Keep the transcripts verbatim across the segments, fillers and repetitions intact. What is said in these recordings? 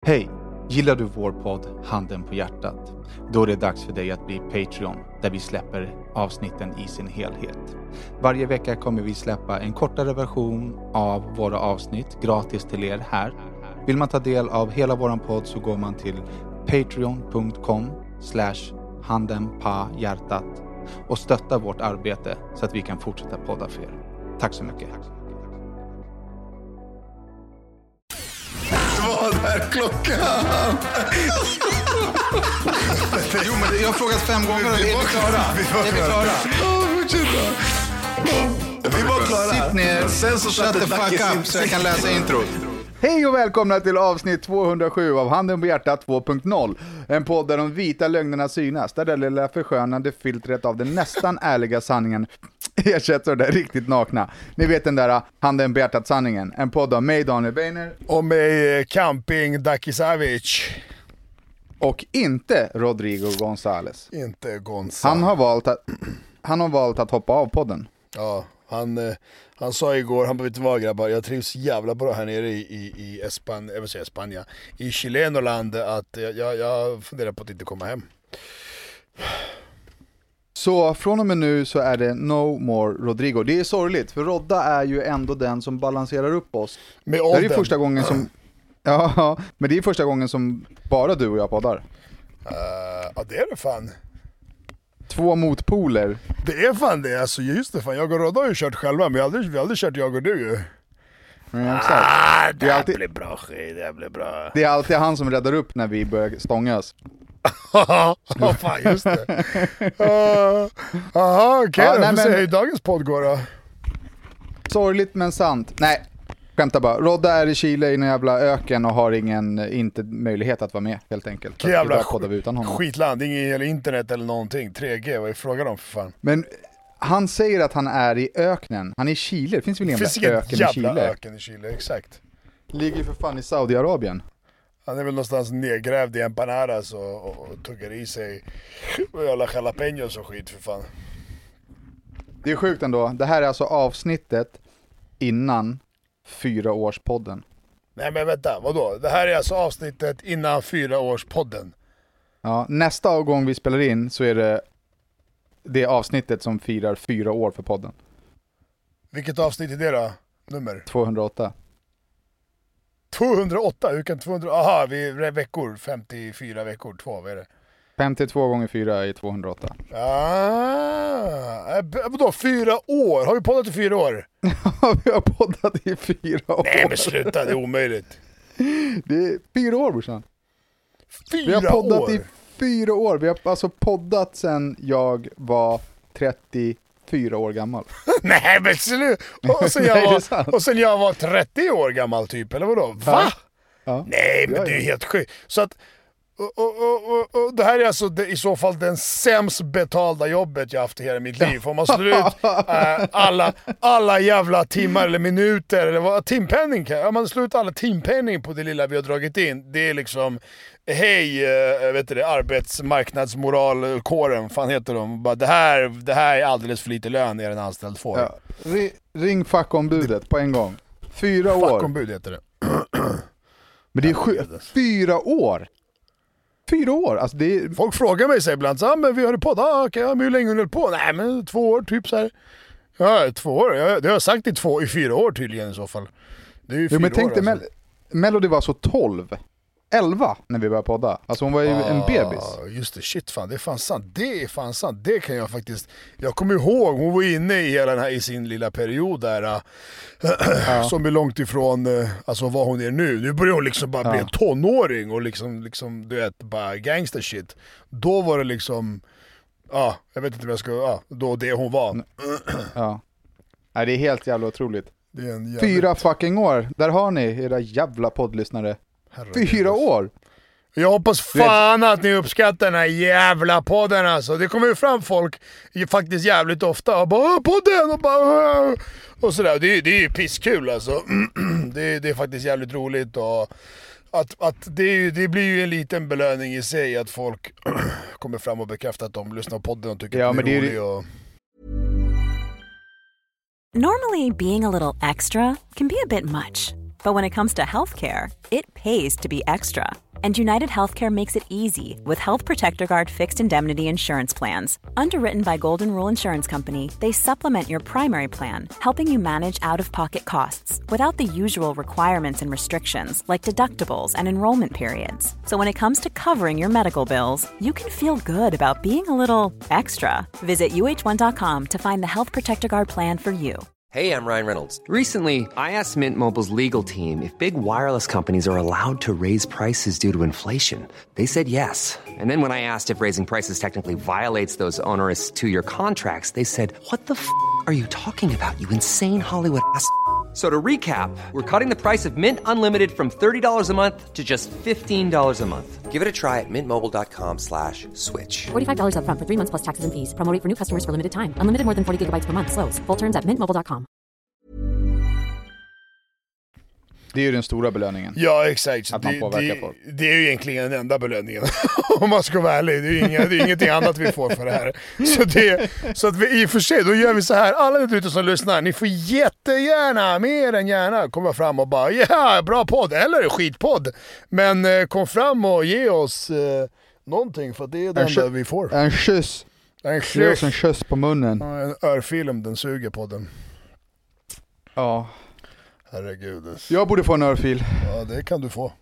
Hej! Gillar du vår podd Handen på hjärtat? Då är det dags för dig att bli Patreon, där vi släpper avsnitten i sin helhet. Varje vecka kommer vi släppa en kortare version av våra avsnitt gratis till er här. Vill man ta del av hela våran podd så går man till patreon.com slash handenpahjärtat och stöttar vårt arbete så att vi kan fortsätta podda för er. Tack så mycket! Vad är klockan? Jo, men jag har frågat fem gånger och är vi klara? Är vi klara? Åh, fortsätta. Vi var klara. Sitt ner, Sen så shut the fuck up så jag kan läsa introt. Hej och välkomna till avsnitt tvåhundrasju av Handen på hjärtat två punkt noll. En podd där de vita lögnerna synas, där det lilla förskönande filtret av den nästan ärliga sanningen ersätts av det riktigt nakna. Ni vet den där Handen på hjärtat sanningen. En podd av mig, Daniel Beiner. Och med Camping Daki Savic. Och inte Rodrigo González. Inte González. Han har valt att, han har valt att hoppa av podden. Ja, han, eh, han sa igår, han bara, vet du vad grabbar, jag trivs jävla bra här nere i, i, i Espan, jag vill säga Spanien, i Chilenoland, att jag, jag, jag funderar på att inte komma hem. Så från och med nu så är det no more Rodrigo. Det är sorgligt, för Rodda är ju ändå den som balanserar upp oss. Med det är ju första gången som... Ja, men det är första gången som bara du och jag poddar. Uh, ja, det är det fan. Två motpoler. Det är fan det, alltså just det fan. Jag och Rodda har ju kört själva, men vi har aldrig, vi har aldrig kört jag och du ju. Ja, ah, det, det, är alltid, blir bra, det blir bra. det är alltid han som räddar upp när vi börjar stångas. Ja, fan just det. Jaha, uh, okej, okay, ja, då får se hur dagens podd går då. Sorgligt men sant. Nej, skämta bara. Rodda är i Chile i en jävla öken och har ingen, inte möjlighet att vara med helt enkelt. Jävla sk- utan honom. Skitland, ingen eller internet eller någonting. tre G, vad är frågan om för fan? Men han säger att han är i öknen. Han är i Chile, det finns väl ingen jävla öken jävla i Chile? öken i Chile, exakt. Ligger ju för fan i Saudiarabien. Han är väl någonstans nedgrävd i empanadas och, och, och tuggar i sig alla jalapenos och skit för fan. Det är sjukt ändå. Det här är alltså avsnittet innan fyra års podden. Nej men vänta, vadå? Det här är alltså avsnittet innan fyra års podden. Ja, nästa gång vi spelar in så är det det avsnittet som firar fyra år för podden. Vilket avsnitt är det då? Nummer? tvåhundraåtta. tvåhundraåtta? Hur kan tvåhundra... Aha, vi är veckor. femtiofyra veckor. Två, vad är det? femtiotvå gånger fyra är tvåhundraåtta. Ah, vadå? Fyra år? Har vi poddat i fyra år? Ja, vi har poddat i fyra år. Nej men sluta, det är omöjligt. Det är fyra år, brorsan. Fyra Vi har poddat år? i fyra år. Vi har alltså poddat sedan jag var trettiofyra år gammal. Nej men sluta. Och sen jag var, och sen jag var trettio år gammal typ, eller vadå? Va? Ja. Ja. Nej men ja, det är ja. helt sjukt. Så att och, och, och, och det här är alltså det, i så fall den sämst betalda jobbet jag haft i hela mitt liv. Får man slå ut äh, alla, alla jävla timmar eller minuter eller vad, timpenning kan ja, man slår ut alla timpenning på det lilla vi har dragit in. Det är liksom hej, äh, vet du det, arbetsmarknadsmoralkåren, fan heter de. Bara, det, här, det här är alldeles för lite lön er en anställd får. Ja. Ring fackombudet på en gång. Fyra år. Fackombud heter det. Men det är sju, fyra år. Fyra år, alltså det är... Folk frågar mig sig ibland så ah, men vi har det på, ah, okej, okay, men hur länge har ni hållit på? Nej men två år typ så här. Ja, två år, ja, det har jag sagt i två, i fyra år tydligen i så fall. Det är ju fyra jo, men tänk dig, alltså. Mel- Melody var så tolv, elva när vi började podda. Alltså hon var ju ah, en bebis. Just det, shit fan, det är fan sant. Det är fan sant, det kan jag faktiskt... Jag kommer ihåg, hon var inne i hela den här, i sin lilla period där. Äh, ja. Som är långt ifrån äh, alltså vad hon är nu. Nu börjar hon liksom bara ja. bli en tonåring och liksom, liksom, du vet, bara gangster shit. Då var det liksom... Ja, jag vet inte vad jag ska... Ja, då det hon var. Ja. Nej, det är helt jävla otroligt. Det är en jävligt... Fyra fucking år. Där har ni era jävla poddlyssnare. Herregud. Fyra år. Jag hoppas fan att ni uppskattar den här jävla podden alltså. Det kommer ju fram folk faktiskt jävligt ofta och bara podden och bara och sådär. Det är, det är ju pisskul alltså. Det är, det är faktiskt jävligt roligt och att, att det, är, det blir ju en liten belöning i sig att folk kommer fram och bekräftar att de lyssnar på podden och tycker ja, att det är men roligt. Det är... Och... Normally, being a little extra can be a bit much. But when it comes to healthcare, it pays to be extra. And United Healthcare makes it easy with Health Protector Guard fixed indemnity insurance plans. Underwritten by Golden Rule Insurance Company, they supplement your primary plan, helping you manage out-of-pocket costs without the usual requirements and restrictions like deductibles and enrollment periods. So when it comes to covering your medical bills, you can feel good about being a little extra. Visit U H one dot com to find the Health Protector Guard plan for you. Hey, I'm Ryan Reynolds. Recently, I asked Mint Mobile's legal team if big wireless companies are allowed to raise prices due to inflation. They said yes. And then when I asked if raising prices technically violates those onerous two-year contracts, they said, what the f*** are you talking about, you insane Hollywood ass f- So to recap, we're cutting the price of Mint Unlimited from thirty dollars a month to just fifteen dollars a month. Give it a try at mintmobile.com slash switch. forty-five dollars up front for three months plus taxes and fees. Promo rate for new customers for limited time. Unlimited more than forty gigabytes per month. Slows full terms at mint mobile dot com. Det är ju den stora belöningen. Ja, exakt. Att man det, påverkar det, folk. det är ju egentligen den enda belöningen. Om man ska vara ärlig. Det är ju inga, det är ingenting annat vi får för det här. Så, det, så att vi i och för sig, då gör vi så här. Alla där ute som lyssnar, ni får jättegärna, mer än gärna, komma fram och bara, ja, bra podd, eller skitpodd. Men eh, kom fram och ge oss eh, någonting, för det är det enda vi får. En kyss. En Ge oss en kyss på munnen. Ja, en örfilm, den suger på den. Ja. Herregud. Jag borde få en örfil. Ja, det kan du få.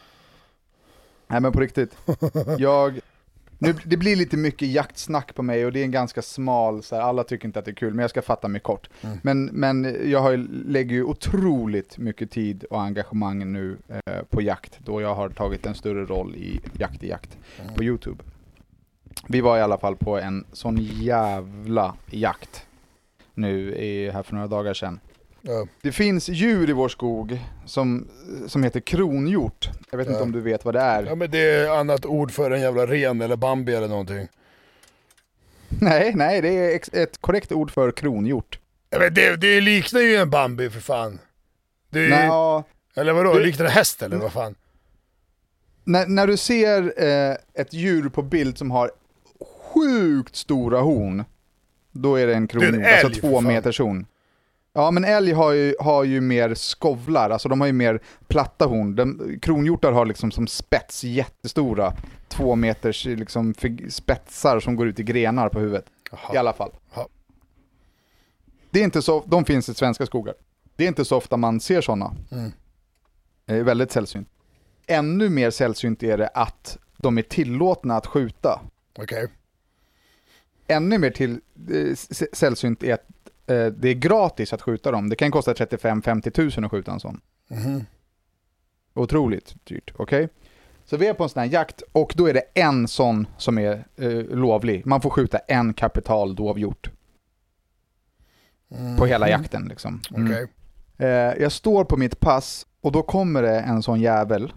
Nej, men på riktigt. Jag... Nu, det blir lite mycket jaktsnack på mig och det är en ganska smal, så här, alla tycker inte att det är kul, men jag ska fatta mig kort. Mm. Men, men jag har, lägger ju otroligt mycket tid och engagemang nu eh, på jakt, då jag har tagit en större roll i Jakt i jakt mm. på YouTube. Vi var i alla fall på en sån jävla jakt nu i, här för några dagar sedan. Ja. Det finns djur i vår skog som, som heter kronhjort. Jag vet ja. inte om du vet vad det är. Ja, men det är annat ord för en jävla ren eller bambi eller någonting. Nej, nej, det är ex- ett korrekt ord för kronhjort. Ja, men det, det liknar ju en bambi för fan. Det är, nej, ja. Eller vadå, du, liknar det häst eller vad fan? När, när du ser eh, ett djur på bild som har sjukt stora horn, då är det en kronhjort, det är en älg, alltså två meters horn. Ja, men älg har ju, har ju mer skovlar, alltså de har ju mer platta horn. De, kronhjortar har liksom som spets jättestora, två meters liksom spetsar som går ut i grenar på huvudet. Aha. I alla fall. Aha. Det är inte så, de finns i svenska skogar. Det är inte så ofta man ser sådana. Mm. Det är väldigt sällsynt. Ännu mer sällsynt är det att de är tillåtna att skjuta. Okej. Okay. Ännu mer till eh, sällsynt är att det är gratis att skjuta dem. Det kan kosta trettiofem till femtio tusen att skjuta en sån. Mm. Otroligt dyrt, okej? Okay? Så vi är på en sån här jakt och då är det en sån som är eh, lovlig. Man får skjuta en kapitaldovhjort. Mm. På hela jakten liksom. Mm. Okay. Eh, jag står på mitt pass och då kommer det en sån jävel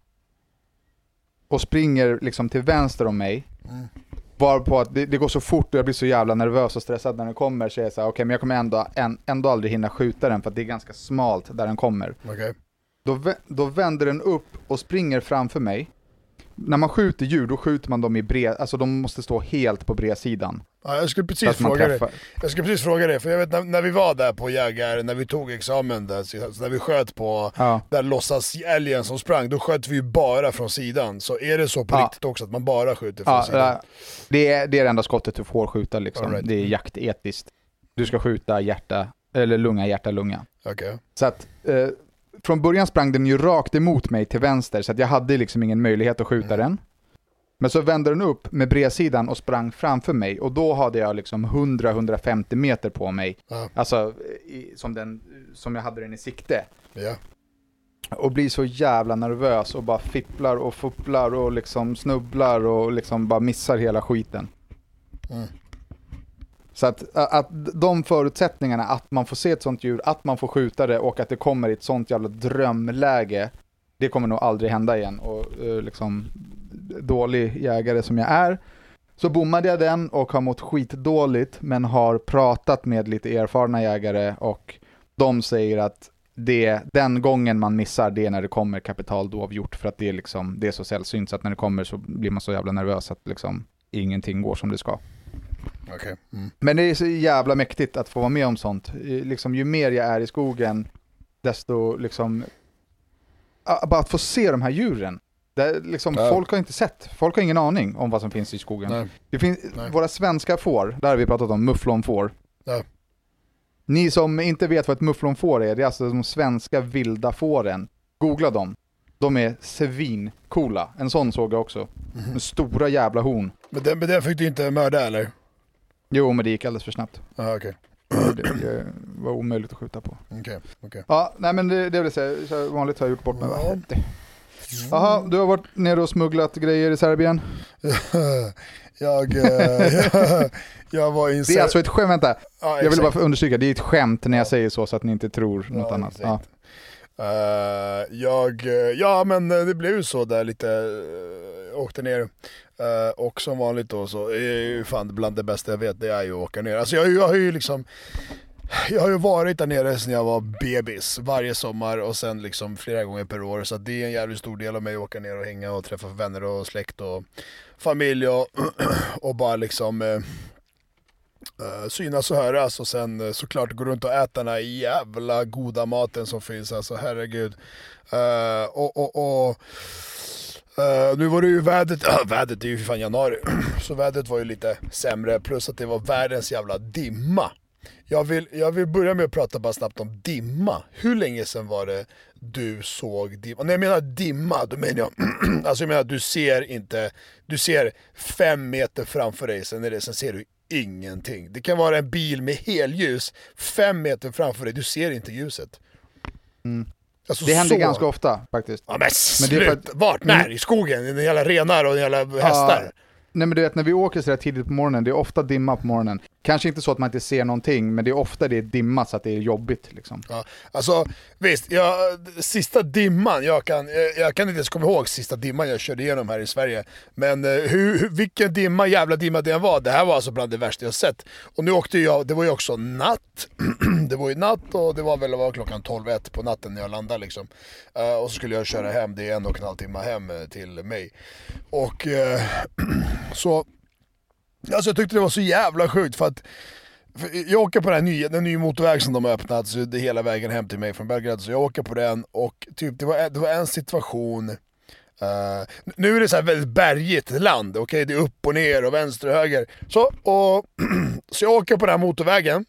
och springer liksom till vänster om mig. Mm. Bara på att det, det går så fort och jag blir så jävla nervös och stressad när den kommer, så är jag så här, okej, okay, men jag kommer ändå, en, ändå aldrig hinna skjuta den för att det är ganska smalt där den kommer. Okay. Då, då vänder den upp och springer framför mig. När man skjuter djur, då skjuter man dem i bred, alltså de måste stå helt på bredsidan. Ja, jag skulle precis fråga det. Jag skulle precis fråga det, för jag vet när, när vi var där på jägare, när vi tog examen där, så när vi sköt på ja. där låtsas älgen som sprang, då sköt vi ju bara från sidan. Så är det så på ja. riktigt också att man bara skjuter från ja, sidan? Det är, det är det enda skottet du får skjuta liksom. Right. Det är jaktetiskt. Du ska skjuta hjärta, eller lunga, hjärta, lunga. Okay. Så att eh, från början sprang den ju rakt emot mig till vänster, så att jag hade liksom ingen möjlighet att skjuta mm. den. Men så vände den upp med bredsidan och sprang framför mig. Och då hade jag liksom hundra till hundrafemtio meter på mig. Ja. Alltså i, som, den, som jag hade den i sikte. Ja. Och blir så jävla nervös och bara fipplar och fupplar och liksom snubblar och liksom bara missar hela skiten. Mm. Så att, att de förutsättningarna att man får se ett sånt djur, att man får skjuta det och att det kommer i ett sånt jävla drömläge, det kommer nog aldrig hända igen. Och uh, liksom dålig jägare som jag är, så bommade jag den och har mått skitdåligt, men har pratat med lite erfarna jägare och de säger att det, den gången man missar, det är när det kommer kapitaldovhjort, för att det är, liksom, det är så sällsynt, så att när det kommer så blir man så jävla nervös att liksom ingenting går som det ska. Okay. Mm. Men det är så jävla mäktigt att få vara med om sånt. Liksom, ju mer jag är i skogen, desto liksom bara att få se de här djuren. Det liksom, ja. Folk har inte sett, folk har ingen aning om vad som finns i skogen. Nej. Det finns, Nej. Våra svenska får, där har vi pratat om mufflonfår. Ja. Ni som inte vet vad ett mufflonfår är, det är alltså de svenska vilda fåren. Googla dem. De är svincoola. En sån såg jag också. Mm. Med stora jävla horn. Men den, men den fick du inte mörda eller? Jo, men det gick alldeles för snabbt. Ah, okej. Okay. Det, det var omöjligt att skjuta på. Okej, okay, okej. Okay. Ja, nej men det, det vill säga, så vanligt har jag gjort bort med ja. Jaha, du har varit nere och smugglat grejer i Serbien? jag, jag, jag var i Det är alltså ett skämt, vänta. Ja, jag vill bara understryka, det är ett skämt när jag ja. säger så, så att ni inte tror något ja, annat. Ja. Uh, jag, ja men det blev ju så där lite, uh, åkte ner uh, och som vanligt då så är ju fan bland det bästa jag vet, det är ju att åka ner. Alltså jag, jag har ju liksom Jag har ju varit där nere sedan jag var bebis varje sommar och sen liksom flera gånger per år, så det är en jävligt stor del av mig att åka ner och hänga och träffa vänner och släkt och familj och, och bara liksom uh, uh, synas och höras och sen uh, såklart gå runt och äta den här jävla goda maten som finns, alltså herregud. Uh, och, och, och Uh, nu var det ju vädret, uh, vädret är ju för fan januari, så vädret var ju lite sämre, plus att det var världens jävla dimma. Jag vill, jag vill börja med att prata bara snabbt om dimma. Hur länge sedan var det du såg dimma? När jag menar dimma, då menar jag, alltså jag menar att du ser inte, du ser fem meter framför dig, sen, är det, sen ser du ingenting. Det kan vara en bil med helljus, fem meter framför dig, du ser inte ljuset. Mm. Alltså det händer så... ganska ofta faktiskt. Ja men slut, men det är för att... vart? När? I skogen? I den jävla renar och den jävla hästar? Ja. Nej men du vet, när vi åker så där tidigt på morgonen, det är ofta dimma på morgonen. Kanske inte så att man inte ser någonting, men det är ofta det är dimma så att det är jobbigt liksom. Ja, alltså visst, jag, sista dimman, jag kan, jag kan inte ens komma ihåg sista dimman jag körde igenom här i Sverige. Men hur, vilken dimma, jävla dimma det var, det här var alltså bland det värsta jag sett. Och nu åkte jag, det var ju också natt, det var ju natt och det var väl var klockan tolv ett på natten när jag landade liksom. Uh, och så skulle jag köra hem, det är en och en halv timme hem till mig. Och uh, så... Alltså jag tyckte det var så jävla sjukt för att för jag åker på den nya, den nya motorväg som de har öppnat, så det är hela vägen hem till mig från Belgrad, så jag åker på den och typ det var, det var en situation uh, nu är det så här väldigt bergigt land, okej, okay? Det är upp och ner och vänster och höger så, och, så jag åker på den här motorvägen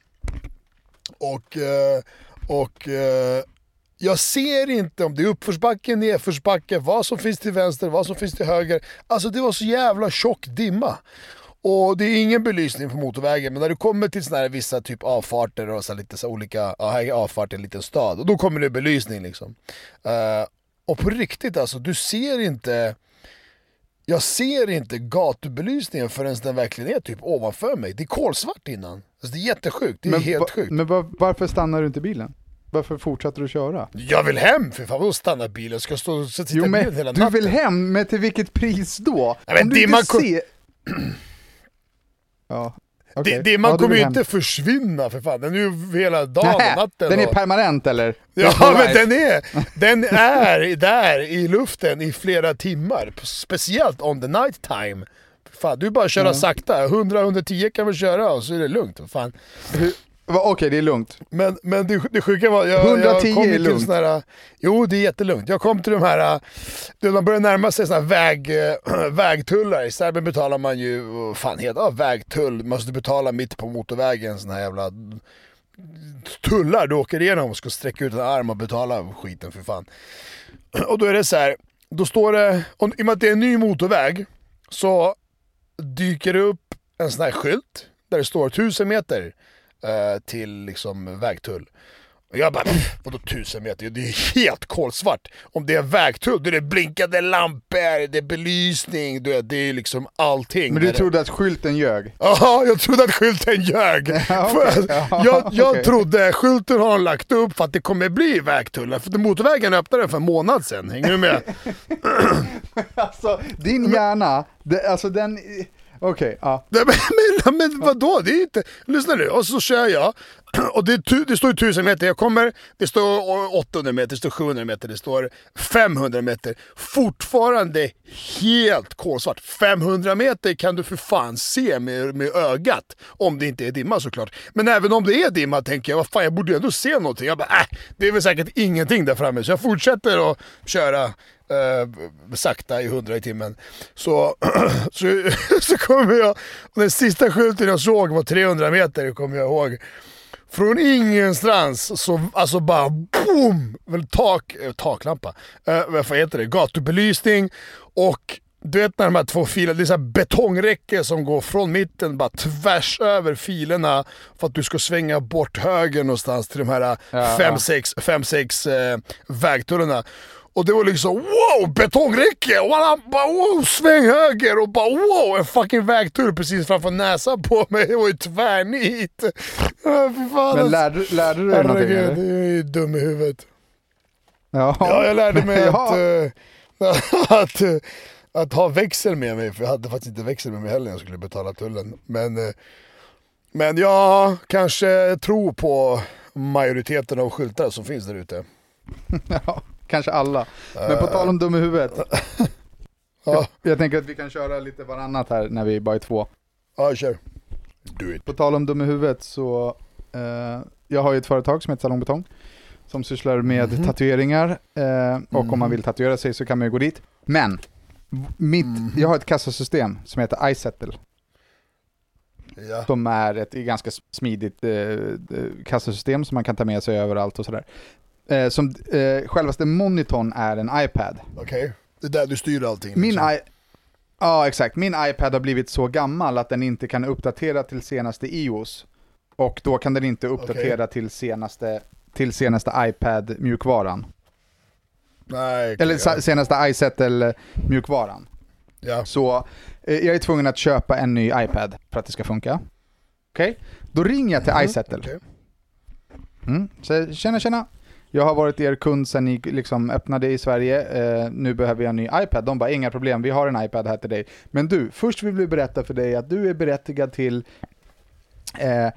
och uh, och uh, jag ser inte om det är uppförsbacke, nedförsbacke, vad som finns till vänster, vad som finns till höger. Alltså det var så jävla tjock dimma. Och det är ingen belysning på motorvägen, men när du kommer till såna här vissa typ avfarter och så lite så olika, ja, här är avfart i en liten stad, och då kommer det belysning liksom. Uh, och på riktigt alltså, du ser inte, jag ser inte gatubelysningen förrän den verkligen är typ ovanför mig. Det är kolsvart innan. Alltså det är jättesjukt, det är men helt va, sjukt. Men va, varför stannar du inte bilen? Varför fortsätter du köra? Jag vill hem, för fan, vad stannar bilen? Jag ska stå och sitta jo, men, hela natten. Du vill hem, men till vilket pris då? Ja, men om du inte ko- ser... ja, okay. det, det man ja, kommer ju inte försvinna för fan. Den är ju hela dagen och natten. Den är och... permanent eller? Ja, men den är, den är där i luften i flera timmar. Speciellt on the night time. Fan, du bara köra mm. sakta. hundra till hundratio kan vi köra och så är det lugnt. Fan. Hur... Okej, okay, det är lugnt. Men, men det, det sjuka var jag, hundratio jag kom är lugnt. Här, jo, det är jättelugnt. Jag kom till de här, de börjar närma sig såna här väg, vägtullar. I Serbien betalar man ju, fan heter ja, vägtull. Man måste betala mitt på motorvägen, såna här jävla tullar du åker igenom och ska sträcka ut en arm och betala skiten för fan. Och då är det så här, då står det, och i och med att det är en ny motorväg så dyker det upp en sån här skylt där det står tusen meter till liksom vägtull. Och jag bara, vadå tusen meter? Det är helt kolsvart. Om det är vägtull, då är det blinkande lampor, det är belysning, det är, det är liksom allting. Men du trodde att skylten ljög? Ja, jag trodde att skylten ljög. Ja, okay. ja, jag jag okay. trodde skylten har lagt upp för att det kommer bli vägtullar. För motorvägen öppnade för en månad sedan. Hänger du med? Alltså, din hjärna, det, alltså den... Okej, okay, ja. Men, men, men vadå? Det är inte... Lyssna nu, och så kör jag. och det, det står tusen meter. Jag kommer, det står åttahundra meter, det står sjuhundra meter, det står femhundra meter. Fortfarande helt kolsvart. femhundra meter kan du för fan se med, med ögat. Om det inte är dimma såklart. Men även om det är dimma tänker jag, vad fan, jag borde ändå se någonting. Jag bara, äh, det är väl säkert ingenting där framme. Så jag fortsätter att köra Uh, sakta i hundra i timmen. Så, så, så kommer jag, den sista skylten jag såg var trehundra meter, kommer jag ihåg. Från ingenstans så alltså bara boom, väl tak, taklampa, uh, vad heter det, gatubelysning, och du vet när de här två filerna, det är så här betongräcke som går från mitten bara tvärs över filerna för att du ska svänga bort höger någonstans till de här ja, fem, ja. sex, fem, sex uh, vägtunnlarna. Och det var liksom, wow, betongräcke! Och han bara, wow, sväng höger! Och bara, wow, en fucking vägtur precis framför näsan på mig. Det var ju tvärnit. Men lärde, lärde du dig någonting? Eller? Det är ju dum i huvudet. Ja, ja jag lärde mig ja. att, att, att, att ha växel med mig. För jag hade faktiskt inte växel med mig heller när jag skulle betala tullen. Men, men jag kanske tror på majoriteten av skyltar som finns där ute. Ja. Kanske alla. Men på tal om dum i huvudet. jag, jag tänker att vi kan köra lite varannat här när vi bara är två. Ja, kör. Do it. På tal om dum i huvudet så eh, jag har ju ett företag som heter Salong Betong som sysslar med mm-hmm. tatueringar eh, och mm. om man vill tatuera sig så kan man ju gå dit. Men mitt, mm. jag har ett kassasystem som heter iSettle. Ja. Som är ett ganska smidigt eh, kassasystem som man kan ta med sig överallt och sådär. Eh, som eh, självaste monitorn är en iPad. Okej, okay. Det är där du styr allting. Min liksom. I- ja, exakt. Min iPad har blivit så gammal att den inte kan uppdatera till senaste iOS. Och då kan den inte uppdatera okay. till senaste till senaste iPad-mjukvaran. Nej, okay, Eller ja. senaste iSettle-mjukvaran. Ja. Så eh, jag är tvungen att köpa en ny iPad för att det ska funka. Okej? Okay? Då ringer jag till mm. iSettle. Okay. Mm. Så tjena, tjena. Jag har varit er kund sedan ni liksom öppnade i Sverige. Eh, nu behöver jag en ny iPad. De bara, inga problem, vi har en iPad här till dig. Men du, först vill vi berätta för dig att du är berättigad till eh,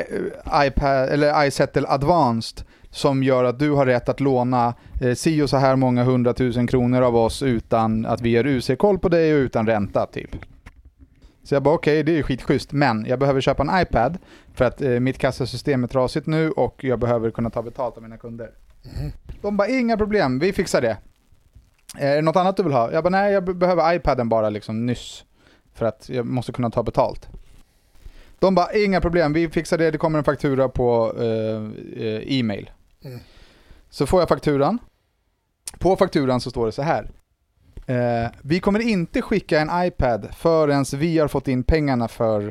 iPad eller iSettle Advanced som gör att du har rätt att låna eh, si och så här många hundratusen kronor av oss utan att vi gör U C-koll på dig och utan ränta typ. Så jag bara okej, okay, det är ju skitschysst, men jag behöver köpa en iPad för att eh, mitt kassasystem är trasigt nu och jag behöver kunna ta betalt av mina kunder. Mm. De bara, inga problem, vi fixar det. Är det något annat du vill ha? Jag bara, nej, jag behöver iPaden bara liksom nyss för att jag måste kunna ta betalt. De bara, inga problem, vi fixar det, det kommer en faktura på eh, e-mail. Mm. Så får jag fakturan. På fakturan så står det så här. Eh, vi kommer inte skicka en iPad förrän vi har fått in pengarna för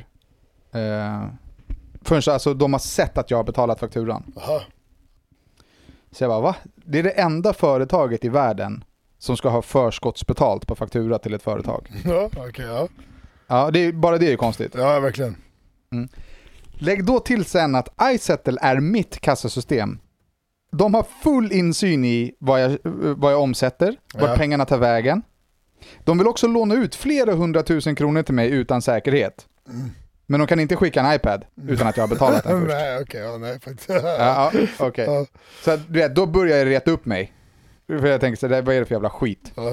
eh, förrän alltså de har sett att jag har betalat fakturan. Aha. Så jag bara, va? Det är det enda företaget i världen som ska ha förskottsbetalt på faktura till ett företag. Ja, okej, okay, ja. Ja, det är, bara det är ju konstigt. Ja, verkligen. Mm. Lägg då till sen att iSettle är mitt kassasystem. De har full insyn i vad jag, vad jag omsätter, vart ja. pengarna tar vägen. De vill också låna ut flera hundratusen kronor till mig utan säkerhet. Mm. Men de kan inte skicka en iPad utan att jag har betalat den först. Nej, okej, okay, ja, nej, faktiskt. ja, ja, okay. ja. Så att, du vet, då börjar jag reta upp mig. För jag tänkte, så där, vad är det för jävla skit? Ja.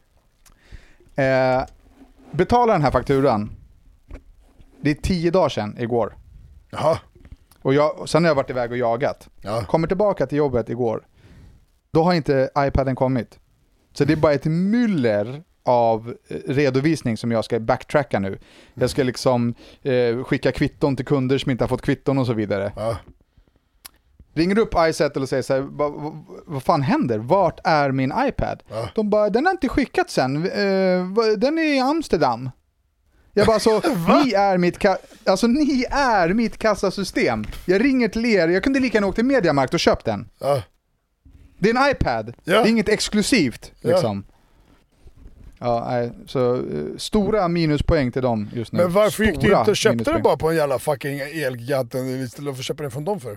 Eh, betala den här fakturan. Det är tio dagar sedan igår. Jaha. Och jag, sen har jag varit iväg och jagat. Ja. Kommer tillbaka till jobbet igår. Då har inte iPaden kommit. Så det är bara ett myller av redovisning som jag ska backtracka nu. Jag ska liksom eh, skicka kvitton till kunder som inte har fått kvitton och så vidare. Ja. Ringer upp iSettle och säger så här, vad, vad, vad fan händer? Vart är min iPad? Ja. De bara, den har inte skickats sen. Eh, den är i Amsterdam. Jag bara, så ni är mitt ka- alltså ni är mitt kassasystem. Jag ringer till er. Jag kunde lika gärna åka till Mediamarkt och köpt den. Ja. Det är en iPad. Ja. Det är inget exklusivt liksom. Ja, nej, så uh, stora minuspoäng till dem just nu. Men varför stora gick du inte och köpte den bara på en jävla fucking Elgiganten istället för att köpa den från dem för?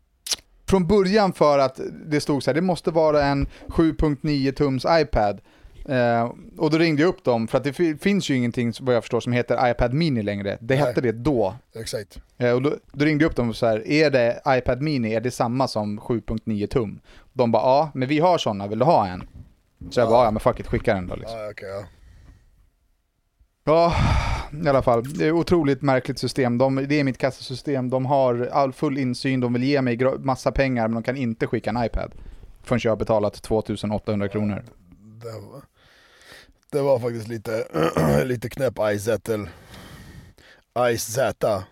Från början för att det stod så här, det måste vara en sju komma nio tums iPad. Eh, och då ringde jag upp dem, för att det f- finns ju ingenting vad jag förstår som heter iPad Mini längre. Det Nej. hette det då. Exakt. Eh, och då, då ringde jag upp dem och så här, är det iPad Mini, är det samma som sju komma nio tum? De bara, ja, men vi har sådana, vill du ha en? Så jag bara, ja men fuck it, skicka den då liksom. Ja, okej, ja. Ja, i alla fall. Det är ett otroligt märkligt system. De, det är mitt kassasystem. De har all full insyn. De vill ge mig gra- massa pengar, men de kan inte skicka en iPad förrän jag har betalat tvåtusen åttahundra kronor. Det var, det var faktiskt lite, lite knäpp Izettel. Ice-Z.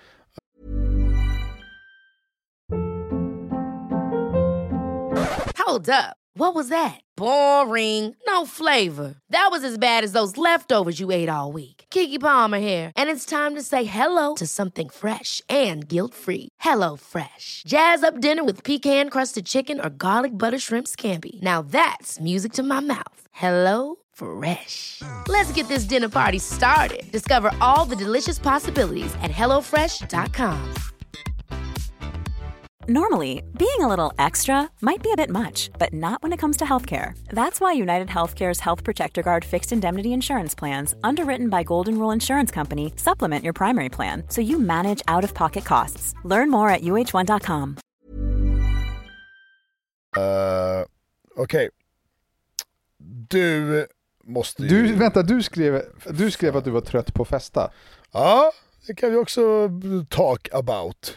Hold up. What was that? Boring. No flavor. That was as bad as those leftovers you ate all week. Keke Palmer here, and it's time to say hello to something fresh and guilt-free. Hello Fresh. Jazz up dinner with pecan-crusted chicken or garlic butter shrimp scampi. Now that's music to my mouth. Hello Fresh. Let's get this dinner party started. Discover all the delicious possibilities at hello fresh dot com. Normally, being a little extra might be a bit much, but not when it comes to healthcare. That's why United Healthcare's Health Protector Guard fixed indemnity insurance plans, underwritten by Golden Rule Insurance Company, supplement your primary plan so you manage out-of-pocket costs. Learn more at u h one dot com. Uh, Okej. Okay. Du måste ju... Du, vänta, du skrev, du skrev att du var trött på festa. Ja, det kan vi också talk about.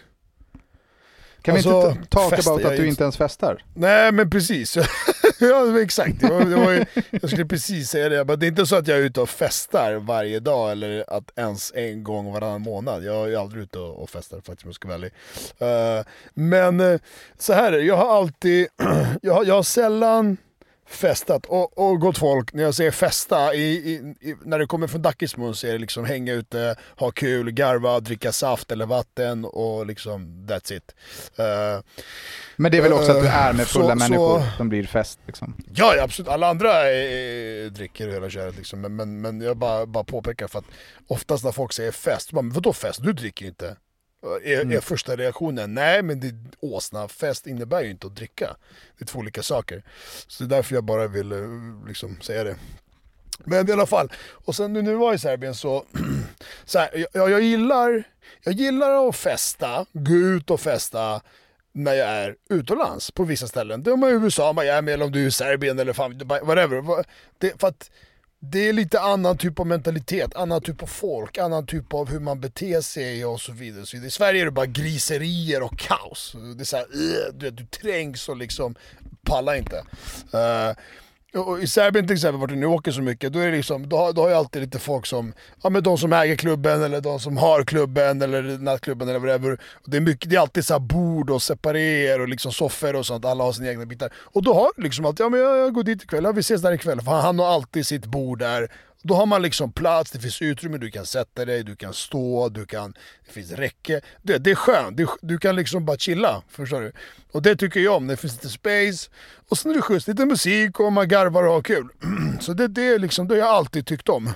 Kan alltså, vi inte talk festa, about att jag du är... inte ens festar? Nej, men precis. Ja, exakt. Det var, det var ju, jag skulle precis säga det. Men det är inte så att jag är ute och festar varje dag eller att ens en gång varannan månad. Jag är aldrig ute och festar faktiskt, om jag ska vara ärlig. Uh, men uh, så här är det. Jag har alltid... jag, har, jag har sällan... festat och, och gott folk, när jag säger festa i, i, i, när det kommer från Dackismun så är det liksom hänga ute, ha kul, garva, dricka saft eller vatten och liksom that's it. Uh, Men det är väl också uh, att du är med fulla så, människor så, som blir fest liksom. Ja, ja absolut, alla andra är, dricker hela köret liksom, men, men, men jag bara, bara påpekar för att oftast när folk säger fest, man, vadå fest? Du dricker inte. Är, mm. är första reaktionen, nej men det, åsna fest innebär ju inte att dricka. Det är två olika saker. Så det är därför jag bara vill liksom säga det. Men i alla fall, och sen nu, nu var i Serbien så, så här, jag, jag gillar jag gillar att festa, gå ut och festa när jag är utomlands på vissa ställen. Det är man i U S A, man är med, eller om du är i Serbien eller fan, whatever. Det, för att det är lite annan typ av mentalitet, annan typ av folk, annan typ av hur man beter sig och så vidare. Så i Sverige är det bara griserier och kaos. Det är så här, du, du trängs och liksom pallar inte. Uh, och i Serbien till exempel, vart du nu åker så mycket, då är det liksom, då har, då har jag alltid lite folk som, ja men de som äger klubben eller de som har klubben eller nattklubben eller whatever. Och det är mycket, det är alltid så här bord och separer och liksom soffor och sånt, alla har sina egna bitar. Och då har liksom alltid, ja men jag, jag går dit ikväll, ja, vi ses där ikväll, för han har alltid sitt bord där. Då har man liksom plats, det finns utrymme, du kan sätta dig, du kan stå, du kan, det finns räcke. Det, det är skönt, det, du kan liksom bara chilla, förstår du? Och det tycker jag om, det finns lite space. Och sen är det schysst, lite musik och man garvar och har kul. Så det, det är liksom, det har jag alltid tyckt om.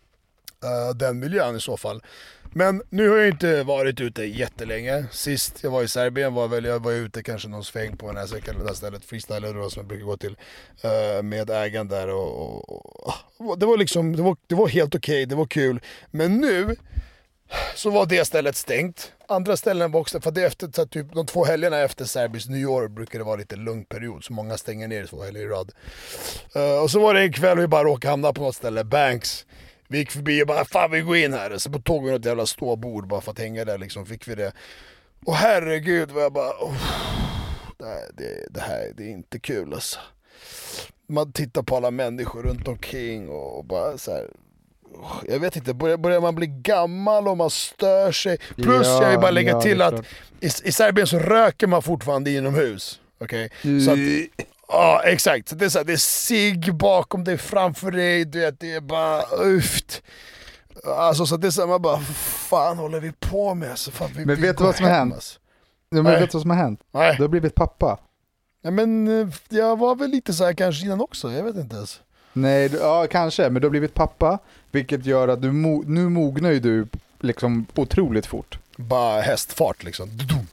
Uh, den miljön i så fall. Men nu har jag inte varit ute jättelänge. Sist jag var i Serbien var väl, jag var ute kanske någon sväng på den här, det här stället, freestyle då, som jag brukar gå till, uh, med ägaren där och, och, och det var liksom, det var, det var helt okej, okay, det var kul. Men nu så var det stället stängt. Andra ställen var också, för det efter så typ de två helgerna efter Serbiens nyår brukar det vara lite lugn period, så många stänger ner två helger i rad. Uh, och så var det en kväll och vi bara råkade hamna på något ställe, Banks. Vi gick förbi och bara, fan vi går in här. Så på tåget något jävla ståbord bara för att hänga där liksom, fick vi det. Och herregud vad jag bara, oh, det, här, det, det här det är inte kul alltså. Man tittar på alla människor runt omkring och bara så här, oh, jag vet inte, börjar, börjar man bli gammal och man stör sig. Plus ja, jag vill bara lägga ja, till att i, i Serbien så röker man fortfarande inomhus. Okej? Okay? Så att, ja, exakt. Det är så här, det är cigg bakom dig, framför dig, du vet, det är bara uft. Alltså så det är så här, man bara, fan håller vi på med? Så fan, vi, men vi vet du vad som har hänt? Alltså. Ja, men vet du vad som har hänt? Nej. Du har blivit pappa. Ja, men jag var väl lite så här kanske innan också, jag vet inte ens. Nej, ja kanske, men du har blivit pappa, vilket gör att du mo- nu mognar ju du liksom otroligt fort. Bara hästfart liksom.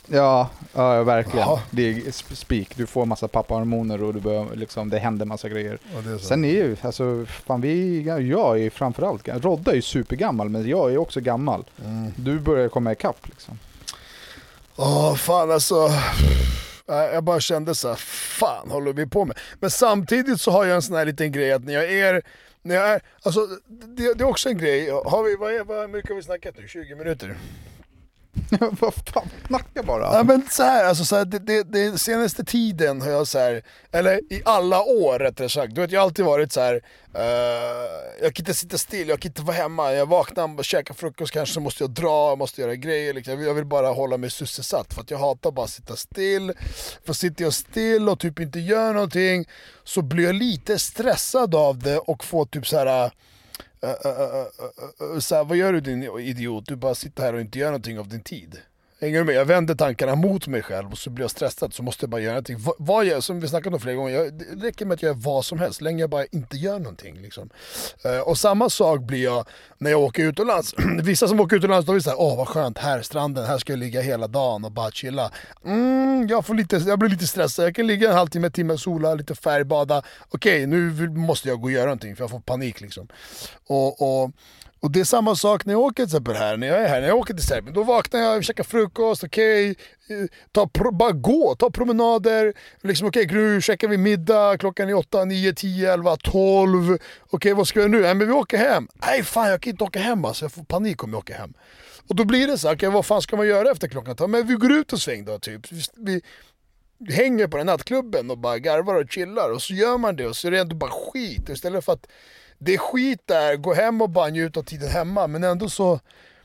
Ja, ja verkligen. Ja. Det är spik. Du får massa pappahormoner och du bör, liksom, det händer massa grejer. Ja, det är så. Sen är ju, alltså, fan vi, jag är framförallt, Rodda är ju supergammal, men jag är också gammal. Mm. Du börjar komma ikapp liksom. Åh, fan alltså. Jag bara kände så här, fan håller vi på med? Men samtidigt så har jag en sån här liten grej att när jag är, när jag är alltså det, det är också en grej. Har vi, vad, är, vad mycket har vi snackat nu? tjugo minuter? Vad fan, knacka bara. Ja men så här, alltså så här, det, det, det senaste tiden har jag så här, eller i alla år rättare sagt, du vet jag har alltid varit så här, uh, jag kan inte sitta still, jag kan inte vara hemma, jag vaknar och käkar frukost, kanske så måste jag dra, jag måste göra grejer, liksom. jag, vill, jag vill bara hålla mig sysselsatt för att jag hatar bara att sitta still, för sitter jag still och typ inte gör någonting så blir jag lite stressad av det och får typ så här. Uh, uh, uh, uh, så här, vad gör du din idiot? Du bara sitter här och inte gör någonting av din tid. Hänger du med? Jag vänder tankarna mot mig själv och så blir jag stressad, så måste jag bara göra någonting. Vad, vad jag, som vi snackat om flera gånger, jag, det räcker med att jag gör vad som helst, länge jag bara inte gör någonting. Liksom. Uh, och samma sak blir jag när jag åker utomlands. Vissa som åker utomlands, de vill säga, åh vad skönt, här stranden, här ska jag ligga hela dagen och bara chilla. Mm, jag, får lite, jag blir lite stressad, jag kan ligga en halvtimme, timme, sola, lite färgbada. Okej, nu måste jag gå och göra någonting för jag får panik liksom. Och... och Och det är samma sak när jag åker till exempel här, när jag är här, när jag åker till Serbien, då vaknar jag, käkar frukost, okej, okay, bara gå, ta promenader, liksom okej, okay, nu käkar vi middag, klockan är åtta, nio, tio, elva, tolv, okej, okay, vad ska jag nu? Nej, men vi åker hem. Nej fan, jag kan inte åka hem alltså, jag får panik om jag åker hem. Och då blir det så, okej, okay, vad fan ska man göra efter klockan? Men vi går ut och sväng då, typ. Vi, vi hänger på den nattklubben och bara garvar och chillar, och så gör man det, och så är det ändå bara skit, istället för att det är skit där, gå hem och bara njuta av tiden hemma, men ändå så,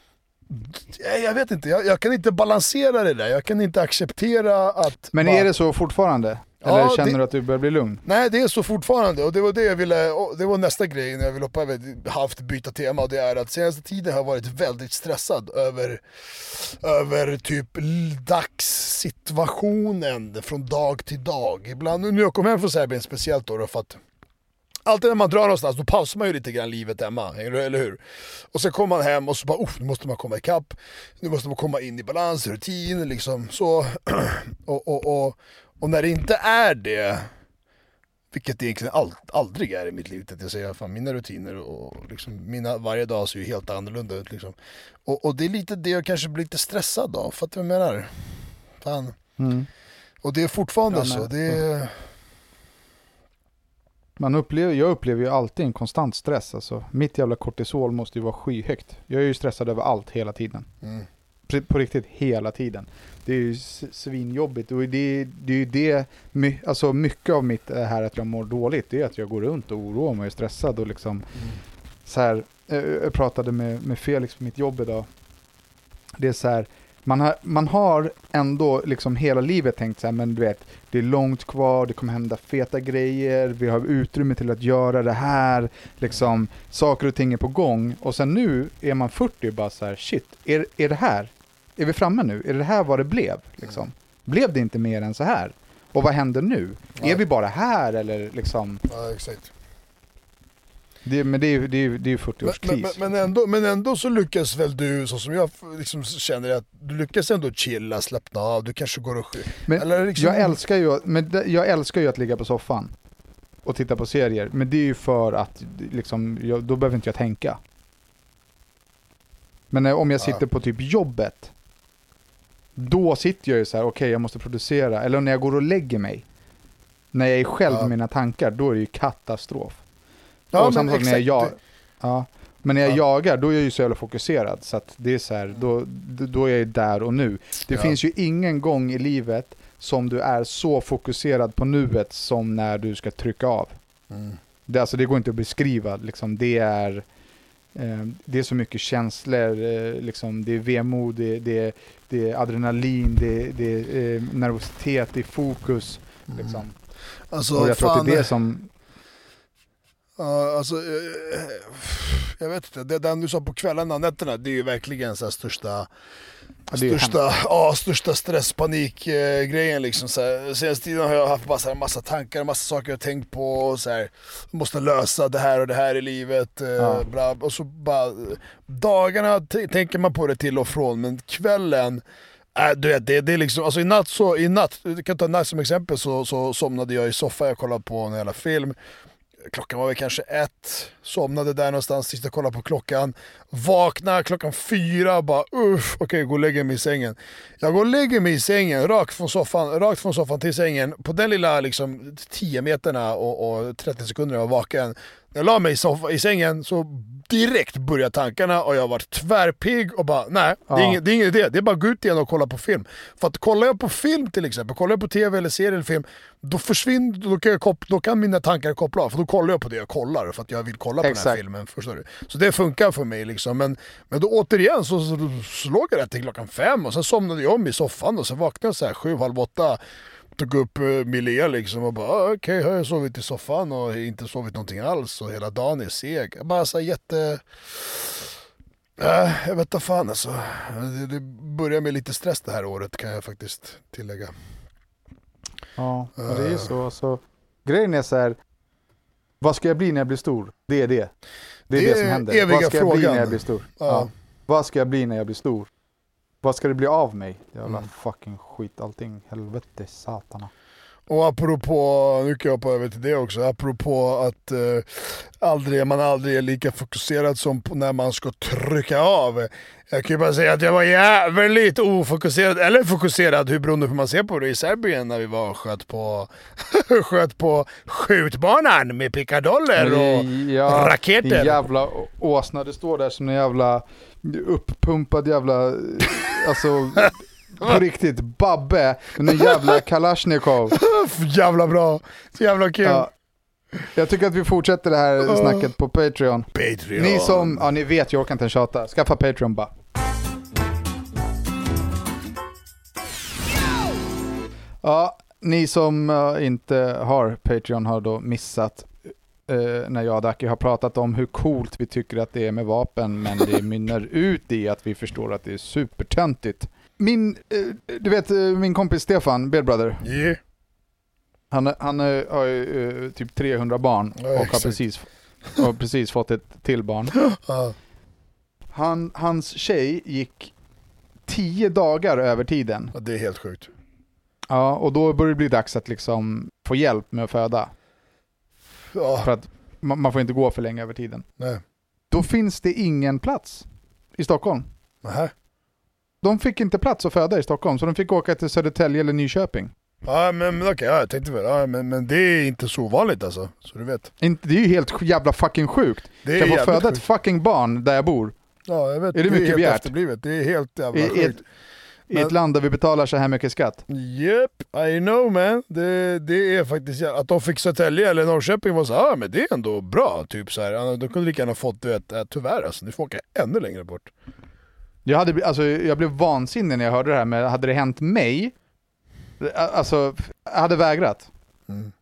jag vet inte, jag, jag kan inte balansera det där, jag kan inte acceptera att... Men bara... är det så fortfarande? Eller Ja, känner det... du att du börjar bli lugn? Nej, det är så fortfarande, och det var det jag ville, det var nästa grej när jag ville hoppa över, haft byta tema, och det är att senaste tiden har jag varit väldigt stressad över, över typ dagssituationen från dag till dag. Ibland, nu jag kom hem från Serbien speciellt då, för att alltid när man drar någonstans, då pausar man ju lite grann livet hemma, eller hur? Och sen kommer man hem och så bara, oh, nu måste man komma ikapp, nu måste man komma in i balans, rutin, liksom så. och, och, och, och när det inte är det, vilket det egentligen all, aldrig är i mitt liv, att jag säger, fan, mina rutiner och liksom, mina varje dag ser ju helt annorlunda ut liksom. Och, och det är lite det jag kanske blir lite stressad av, för att jag menar, fan. Mm. Och det är fortfarande ja, så, det är... Man upplever, jag upplever ju alltid en konstant stress. Alltså. Mitt jävla kortisol måste ju vara skyhögt. Jag är ju stressad över allt hela tiden. Mm. På riktigt hela tiden. Det är ju svinjobbigt. Och det, det är ju det, alltså mycket av mitt här att jag mår dåligt, det är att jag går runt och oroar mig och är stressad. Och liksom, mm. så här, jag pratade med, med Felix på mitt jobb idag. Det är så här, Man har, man har ändå liksom hela livet tänkt så här, men du vet, det är långt kvar, det kommer hända feta grejer, vi har utrymme till att göra det här, liksom, saker och ting är på gång. Och sen nu är man fyrtio och bara så här, shit, är, är det här? Är vi framme nu? Är det här vad det blev? Liksom? Mm. Blev det inte mer än så här? Och vad händer nu? Ja. Är vi bara här eller liksom... Ja, exakt. Det, men det är ju det är, det är fyrtio-årskris. Men, men, men, ändå, men ändå så lyckas väl du, så som jag liksom känner att du lyckas ändå chilla, slappna av, du kanske går och men eller liksom... jag älskar ju men det, jag älskar ju att ligga på soffan och titta på serier, men det är ju för att liksom, jag, då behöver inte jag tänka. Men om jag sitter ja. på typ jobbet, då sitter jag ju så här, okej, okay, jag måste producera, eller när jag går och lägger mig, när jag är själv ja. med mina tankar, då är det ju katastrof. Ja, och men exakt. När jag, ja, men när jag ja. jagar, då är jag ju så jävla fokuserad, så att det är så här, då, då är jag där och nu. Det ja. finns ju ingen gång i livet som du är så fokuserad på nuet som när du ska trycka av. Mm. Det, alltså, det går inte att beskriva. Liksom, det, är, eh, det är så mycket känslor. Eh, liksom, det är vemod, det, det, det är adrenalin, det, det är eh, nervositet, det är fokus. Mm. Liksom. Alltså, och jag tror att det är det som... Uh, alltså, uh, jag vet inte, det den du sa på kvällarna och nätterna, det är ju verkligen så här största största, ja, största stresspanik-grejen uh, liksom. Så här, senaste tiden har jag haft bara så här massa tankar, massa saker jag tänkt på och så här, måste lösa det här och det här i livet, uh, ja. bla, och så bara dagarna t- tänker man på det till och från, men kvällen Äh, du vet, det, det är liksom, alltså i natt så, i natt, du kan ta natt som exempel, så, så somnade jag i soffan, jag kollade på en jävla film. Klockan var väl kanske ett, somnade där någonstans, sist jag kollade på klockan, vaknar klockan fyra, bara uff, okej, okay, gå och lägga mig i sängen. Jag går och lägger mig i sängen, rakt från soffan, rakt från soffan till sängen, på den lilla liksom tio meterna och, och trettio sekunder jag var vaken. När jag la mig i, soffa, i sängen så direkt började tankarna och jag var tvärpigg och bara, nej, ja. det, är ingen, det är ingen idé, det är bara att gå ut igen och kolla på film. För att kollar jag på film till exempel, kollar jag på tv eller serie eller film, då försvinner, då kan, jag koppla, då kan mina tankar koppla av, för då kollar jag på det jag kollar för att jag vill kolla på Exakt. Den här filmen, förstår du? Så det funkar för mig liksom, men, men då återigen så, så, så låg jag rätt till klockan fem och sen somnade jag om i soffan och så vaknade jag så här sju, halv åtta, tog upp uh, Milea liksom och bara okej, okay, har jag sovit i soffan och inte sovit någonting alls och hela dagen är seg. Jag bara så här jätte... Äh, jag vet inte fan alltså. Det, det börjar med lite stress det här året, kan jag faktiskt tillägga. Ja, uh, det är ju så. så. Grejen är så här, vad ska jag bli när jag blir stor? Det är det. Det är det, det som händer. Vad ska jag frågan. bli när jag blir stor? Ja. Ja. Vad ska jag bli när jag blir stor? Vad ska det bli av mig? Jävla mm. fucking skit, allting. Helvete, satana. Och apropå, nu kan jag hoppa över till det också, apropå att eh, aldrig, man aldrig är lika fokuserad som på när man ska trycka av. Jag kan ju bara säga att jag var jävligt ofokuserad, eller fokuserad, hur beroende på hur man ser på det, i Serbien när vi var och sköt på, sköt på skjutbanan med pickadoller och ja, raketer. En jävla åsna, det står där som en jävla uppumpad jävla, alltså... På riktigt, Babbe, en jävla Kalashnikov. Jävla bra, så jävla kul. Ja. Jag tycker att vi fortsätter det här uh. snacket på Patreon. Patreon. Ni som, ja ni vet, jag kan inte tjata. Skaffa Patreon bara. Ja, ni som uh, inte har Patreon har då missat uh, när jag och Daki har pratat om hur coolt vi tycker att det är med vapen, men det mynnar ut i att vi förstår att det är supertöntigt. Min, du vet, min kompis Stefan, Beardbrother. Yeah. Han, han har ju typ trehundra barn och har precis, har precis fått ett till barn. Han, hans tjej gick tio dagar över tiden. Ja, det är helt sjukt. Ja, och då börjar det bli dags att liksom få hjälp med att föda. Ja. För att man, man får inte gå för länge över tiden. Nej. Då finns det ingen plats i Stockholm. Nej. De fick inte plats att föda i Stockholm, så de fick åka till Södertälje eller Nyköping. Ja, men okej, okay, ja, jag tänkte väl, ja, men, men det är inte så vanligt alltså, så du vet. Inte, det är ju helt jävla fucking sjukt. Det är jag får föda sjukt. Ett fucking barn där jag bor. Ja, jag vet. Är det, det mycket begärt? Efterblivet. Det är helt jävla I, sjukt. I, men, I ett land där vi betalar så här mycket skatt. Yep, I know man. Det, det är faktiskt, att de fick Södertälje eller Norrköping var så här, ah, men det är ändå bra, typ så här. De kunde lika gärna fått, du vet, tyvärr alltså, ni får åka ännu längre bort. Jag, hade, alltså, jag blev vansinnig när jag hörde det här, men hade det hänt mig, alltså, jag hade vägrat. Mm.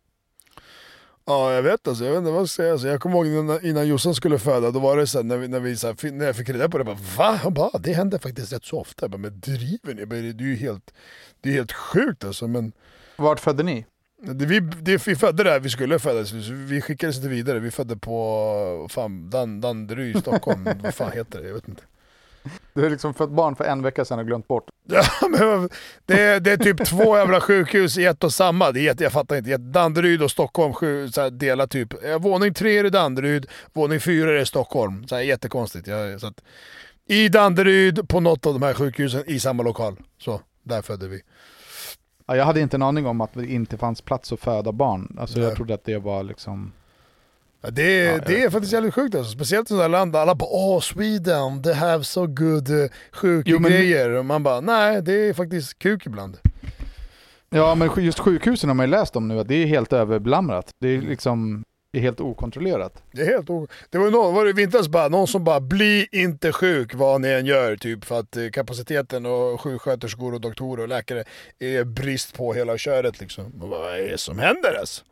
Ja, jag vet alltså, jag vet inte vad jag ska säga. Alltså, jag kommer ihåg innan, innan Jossan skulle föda, då var det så här, när, vi, när, vi, så här, när jag fick reda på det, jag bara, va? Han bara, det händer faktiskt rätt så ofta. Jag bara, men driver ni? Bara, det är ju helt, det är helt sjukt alltså, men... Vart födde ni? Det, vi, det, vi födde där, vi skulle föda, så vi skickades inte vidare. Vi födde på, fan, Dan, Danderyd, Stockholm, vad fan heter det? Jag vet inte. Du har liksom fått barn för en vecka sedan och glömt bort. Ja, men det, det är typ två jävla sjukhus i ett och samma. Det är jätte, jag fattar inte. Danderyd och Stockholm så här, delar typ. Våning tre är i Danderyd, våning fyra är i Stockholm. Så här, jättekonstigt. Jag, så att, i Danderyd på något av de här sjukhusen i samma lokal. Så, där födde vi. Ja, jag hade inte en aning om att det inte fanns plats att föda barn. Alltså jag trodde att det var liksom... Ja, det, ja, det är faktiskt jävligt sjukt alltså. Speciellt i sådana land alla bara, åh oh, Sweden, they have so good uh, sjuka men... grejer. Och man bara, nej det är faktiskt kuk ibland. Ja, men just sjukhusen har man ju läst om nu att det är helt överblamrat. Det är liksom det är helt okontrollerat. Det är helt o... Det var någon, var det vintras bara, någon som bara, bli inte sjuk vad ni än gör typ, för att kapaciteten och sjuksköterskor och doktorer och läkare är brist på hela köret liksom. Och vad är det som händer alltså?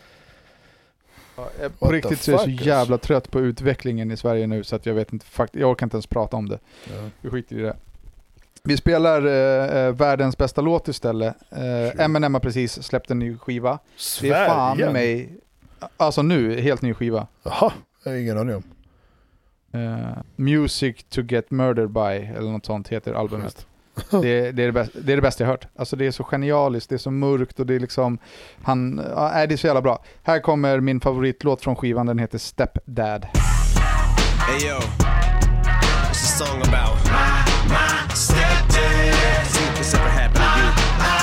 Ja, på riktigt så är jag så jävla trött på utvecklingen i Sverige nu så att jag vet inte, fakt- jag kan inte ens prata om det. Ja. Vi skiter i det. Vi spelar eh, världens bästa låt istället. Eh, Eminem har precis släppt en ny skiva. Sverige. Det är fan mig, alltså nu, helt ny skiva. Jaha, jag har ingen aning om. Uh, Music to get murdered by eller något sånt heter albumet. Det, det, är det, bästa, det är det bästa jag hört. Alltså det är så genialiskt, det är så mörkt och det är liksom han, ja, det är så jävla bra. Här kommer min favoritlåt från skivan, den heter Stepdad. Hey yo, it's a song about my, my stepdad. See if this ever happened to you.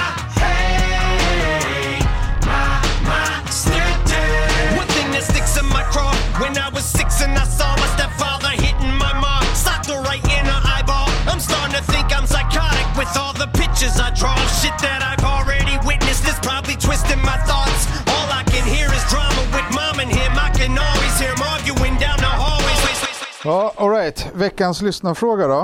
Hey, my, my stepdad. One thing that sticks in my craw, when I was six and I saw my stepfather hitting my mom, socked her right in her eyeball. I'm starting to think I'm psychotic with all the pictures I draw. Shit that I've already witnessed is probably twisting my thoughts. All I can hear is drama with mom and him. I can always hear him arguing down the hallways. Ja, all right. Veckans lyssnarfråga då.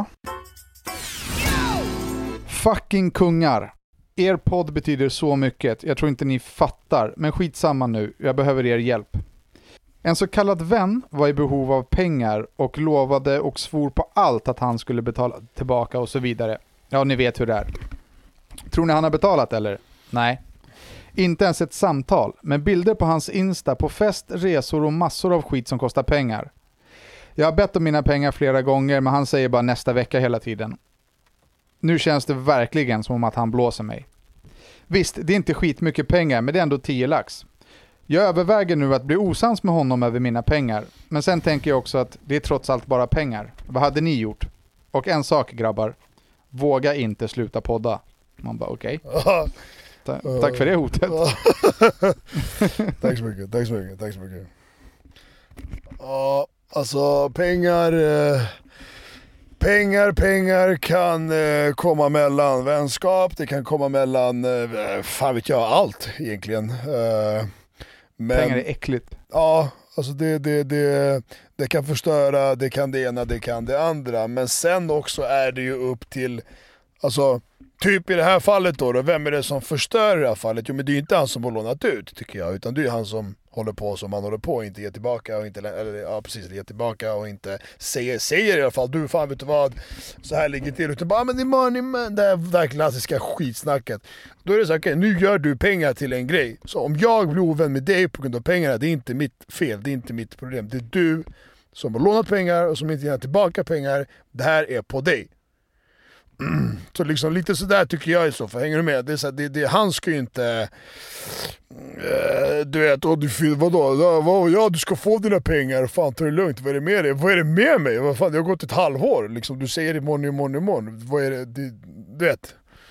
Fucking kungar. Er podd betyder så mycket. Jag tror inte ni fattar. Men skitsamma nu. Jag behöver er hjälp. En så kallad vän var i behov av pengar och lovade och svor på allt att han skulle betala tillbaka och så vidare. Ja, ni vet hur det är. Tror ni han har betalat eller? Nej. Inte ens ett samtal. Men bilder på hans Insta på fest, resor och massor av skit som kostar pengar. Jag har bett om mina pengar flera gånger, men han säger bara nästa vecka hela tiden. Nu känns det verkligen som att han blåser mig. Visst, det är inte skitmycket pengar, men det är ändå tio lax. Jag överväger nu att bli osams med honom över mina pengar. Men sen tänker jag också att det är trots allt bara pengar. Vad hade ni gjort? Och en sak, grabbar. Våga inte sluta podda. Man bara, okej. Okay. Ta- tack för det hotet. Tack så mycket, tack så mycket, tack så mycket. Ja, alltså pengar... Eh, pengar, pengar kan eh, komma mellan vänskap. Det kan komma mellan, eh, fan vet jag, allt egentligen. Eh, men, pengar är äckligt. Ja, alltså det, det, det, det kan förstöra, det kan det ena, det kan det andra. Men sen också är det ju upp till, alltså typ i det här fallet då, då vem är det som förstör det här fallet? Jo, men det är ju inte han som har lånat ut, tycker jag, utan det är han som håller på som han håller på och inte ger tillbaka och inte, eller ja precis, ger tillbaka och inte säger, säger i alla fall, du fan vet du vad, så här ligger till, utan bara, men det är money man, det här där klassiska skitsnacket. Då är det så okej, okay, nu gör du pengar till en grej, så om jag blir ovän med dig på grund av pengarna, det är inte mitt fel, det är inte mitt problem, det är du som har lånat pengar och som inte ger tillbaka pengar, det här är på dig. Mm. Så liksom lite sådär tycker jag i så fall, hänger du med? Det är så, det, det, han ska ju inte äh, du vet, och du, vadå? Ja, ja, du ska få dina pengar, fan ta det lugnt, vad är det med dig? Vad är det med mig? Vad fan, det har gått ett halvår, liksom, du säger imorgon, imorgon, imorgon, vad är det, det du vet?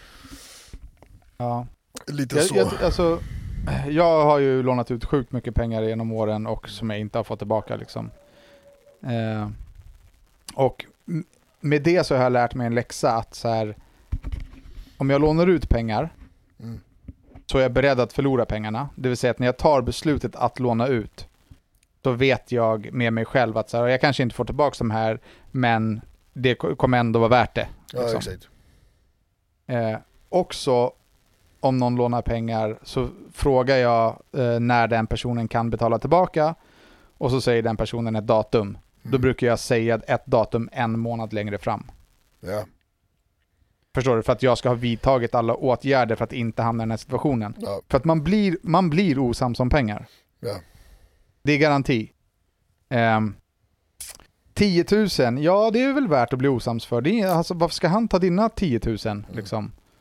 Ja. Lite jag, så. Jag, alltså, jag har ju lånat ut sjukt mycket pengar genom åren och som jag inte har fått tillbaka liksom. Eh, och med det så har jag lärt mig en läxa att så här, om jag lånar ut pengar mm. så är jag beredd att förlora pengarna. Det vill säga att när jag tar beslutet att låna ut, då vet jag med mig själv att så här, jag kanske inte får tillbaka de här, men det kommer ändå vara värt det. Liksom. Ja, exakt. Eh, också om någon lånar pengar så frågar jag eh, när den personen kan betala tillbaka, och så säger den personen ett datum. Då brukar jag säga ett datum en månad längre fram. Ja. Förstår du? För att jag ska ha vidtagit alla åtgärder för att inte hamna i den här situationen. Ja. För att man blir, man blir osams om pengar. Ja. Det är garanti. Um, tio tusen, ja det är väl värt att bli osams för. Det är, alltså, varför ska han ta dina tio tusen? Mm. Liksom?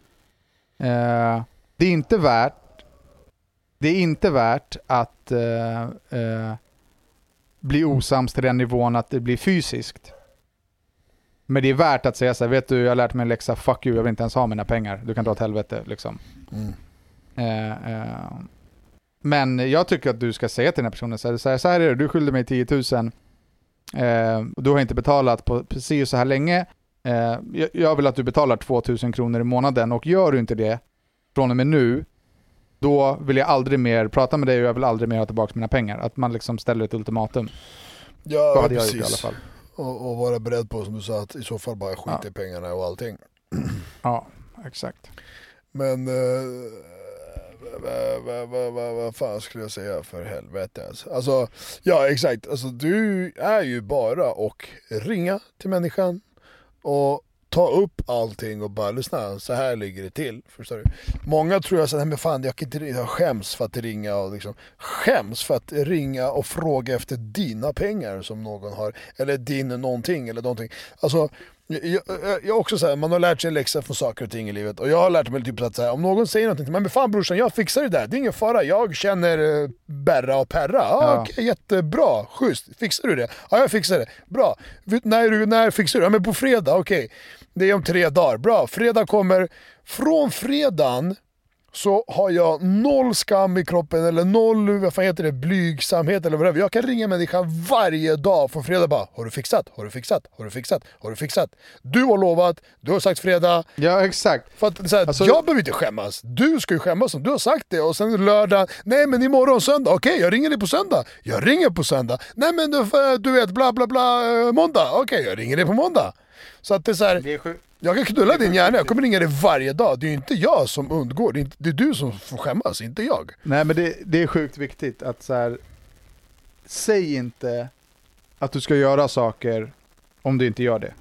Uh, det är inte värt det är inte värt att uh, uh, bli osams till den nivån att det blir fysiskt. Men det är värt att säga så här, vet du, jag har lärt mig en läxa, fuck you, jag vill inte ens ha mina pengar. Du kan dra åt helvete, liksom. Mm. Eh, eh, men jag tycker att du ska säga till den här personen så här, så här, så här är det, du skyllde mig tio tusen. Eh, du har inte betalat på precis så här länge. Eh, jag, jag vill att du betalar två tusen kronor i månaden, och gör du inte det från och med nu, då vill jag aldrig mer prata med dig och jag vill aldrig mer ha tillbaka mina pengar. Att man liksom ställer ett ultimatum. Ja, då hade precis. Jag gjort i alla fall. Och, och vara beredd på, som du sa, att i så fall bara skita ja. i pengarna och allting. Ja, exakt. Men uh, vad va, va, va, va fan skulle jag säga för helvete? Alltså, alltså ja, exakt. Alltså, du är ju bara och ringa till människan och ta upp allting och bara lyssna, så här ligger det till, förstår du? Många tror jag så men fan, jag kan inte, jag skäms för att ringa och liksom skäms för att ringa och fråga efter dina pengar som någon har, eller din någonting eller någonting. Alltså Jag, jag, jag också så här, man har lärt sig en läxa från saker och ting i livet. Och jag har lärt mig typ att så här, om någon säger någonting, men fan brorsan, jag fixar det där, det är ingen fara. Jag känner uh, Berra och Perra. Ah, ja. Okay, jättebra, schysst. Fixar du det? Ja, jag fixar det. Bra. När, när fixar du? Ja, men på fredag, okej. Okay. Det är om tre dagar. Bra. Fredag kommer. Från fredagen så har jag noll skam i kroppen eller noll, vad fan heter det, blygsamhet eller vad. Jag kan ringa människan varje dag från fredag bara, har du fixat, har du fixat, har du fixat, har du fixat. Du har lovat, du har sagt fredag. Ja, exakt. För att, så här, alltså, jag behöver inte skämmas. Du ska ju skämmas om du har sagt det. Och sen lördag, nej men imorgon söndag, okej okay, jag ringer dig på söndag. Jag ringer på söndag. Nej men du, du vet, bla bla bla, måndag. Okej, okay, jag ringer dig på måndag. Så att det är så här, det är sjukt. Jag kan knulla din hjärna, jag kommer ringa dig varje dag. Det är ju inte jag som undgår, det är, inte, det är du som får skämmas, inte jag. Nej, men det, det är sjukt viktigt att så här, säg inte att du ska göra saker om du inte gör det.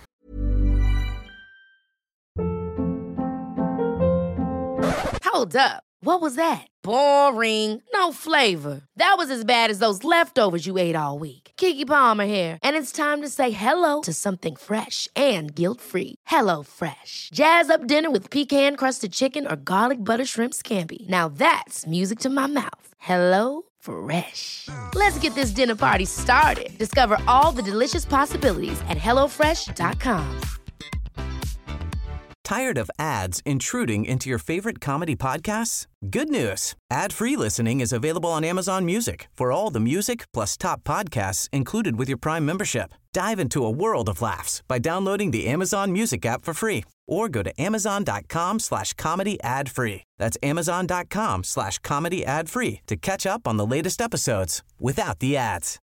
Hold up. What was that? Boring. No flavor. That was as bad as those leftovers you ate all week. Keke Palmer here, and it's time to say hello to something fresh and guilt-free. Hello Fresh. Jazz up dinner with pecan-crusted chicken or garlic butter shrimp scampi. Now that's music to my mouth. Hello Fresh. Let's get this dinner party started. Discover all the delicious possibilities at hello fresh dot com. Tired of ads intruding into your favorite comedy podcasts? Good news. Ad-free listening is available on Amazon Music for all the music plus top podcasts included with your Prime membership. Dive into a world of laughs by downloading the Amazon Music app for free or go to amazon.com slash comedy ad free. That's amazon.com slash comedy ad free to catch up on the latest episodes without the ads.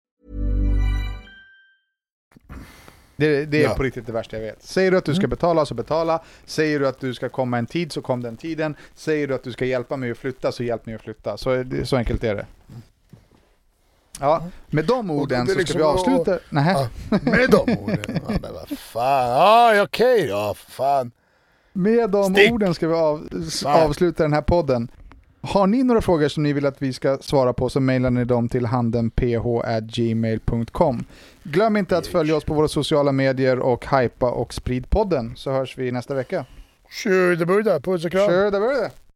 Det, det är ja. på riktigt det värsta jag vet. Säger du att du ska betala så betala. Säger du att du ska komma en tid så kom den tiden. Säger du att du ska hjälpa mig att flytta så hjälp mig att flytta. Så, så enkelt är det. Ja, med de orden så ska vi avsluta. Nej. Ja, med de orden. Ja, men vad fan. Ja, okej okay, ja, fan. Med de Stick. orden ska vi av, avsluta den här podden. Har ni några frågor som ni vill att vi ska svara på så mejlar ni dem till handenph at gmail dot com. Glöm inte att följa oss på våra sociala medier och hypa och sprid podden, så hörs vi nästa vecka. Kör det börjar, puss och kram. Kör det börjar.